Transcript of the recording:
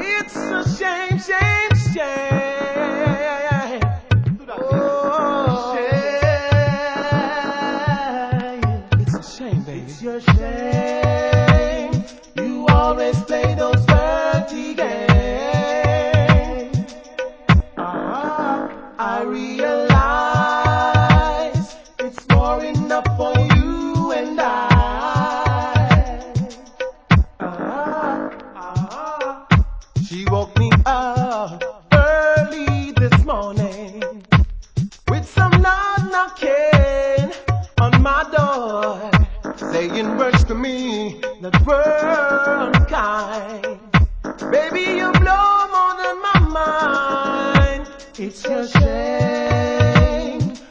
It's a shame, shame, shame. Oh, shame. It's a shame, baby. It's your shame. You always play those dirty games. I realize it's more enough for you and I. She woke me up early this morning with some knocking on my door, saying words to me that were unkind. Baby, you blow more than my mind. It's your shame.